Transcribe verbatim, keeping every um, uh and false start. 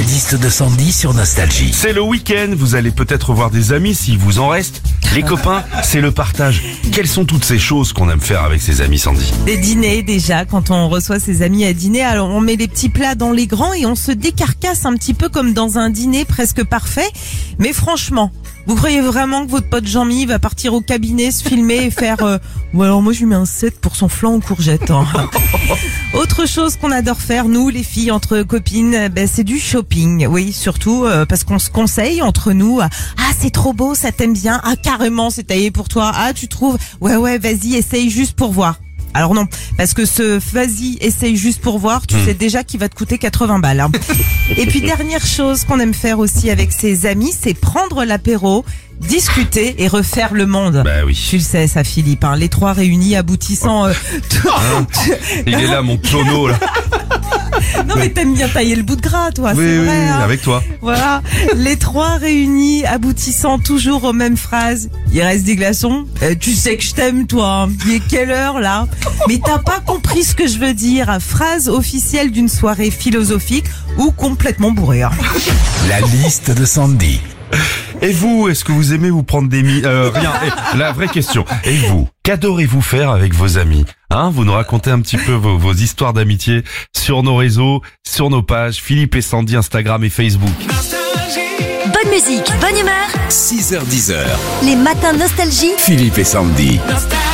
liste de Sandy sur Nostalgie. C'est le week-end, vous allez peut-être voir des amis s'il vous en reste. Les copains, c'est le partage. Quelles sont toutes ces choses qu'on aime faire avec ses amis, Sandy? Des dîners déjà, quand on reçoit ses amis à dîner, alors on met les petits plats dans les grands et on se décarcasse un petit peu comme dans un dîner presque parfait. Mais franchement, vous croyez vraiment que votre pote Jean-Mi va partir au cabinet, se filmer et faire euh, « Ouais, alors moi je lui mets un sept pour son flan aux courgettes. Hein. » Autre chose qu'on adore faire, nous les filles, entre copines, ben, c'est du shopping. Oui, surtout euh, parce qu'on se conseille entre nous. Ah, c'est trop beau, ça t'aime bien. Ah, carrément, c'est taillé pour toi. Ah, tu trouves? Ouais, ouais, vas-y, essaye juste pour voir. Alors non, parce que ce vas-y, essaye juste pour voir, tu mmh. sais déjà qu'il va te coûter quatre-vingts balles. Hein. Et puis dernière chose qu'on aime faire aussi avec ses amis, c'est prendre l'apéro, discuter et refaire le monde. Bah oui. Tu le sais ça, Philippe, hein, les trois réunis aboutissant... Euh, tout, hein Il est là, mon clono, là. Non mais t'aimes bien tailler le bout de gras, toi, oui, c'est oui, vrai. Oui, hein. avec toi. Voilà, les trois réunis aboutissant toujours aux mêmes phrases. Il reste des glaçons. Euh, tu sais que je t'aime, toi. Hein. Il est quelle heure là? Mais t'as pas compris ce que je veux dire. Phrase officielle d'une soirée philosophique ou complètement bourrée. Hein. La liste de Sandy. Et vous, est-ce que vous aimez vous prendre des mi... Euh, rien. Et la vraie question. Et vous, qu'adorez-vous faire avec vos amis? Hein, vous nous racontez un petit peu vos, vos histoires d'amitié sur nos réseaux, sur nos pages, Philippe et Sandy, Instagram et Facebook. Bonne musique, bonne humeur. six heures dix heures. Les matins Nostalgie. Philippe et Sandy. Nostalgie.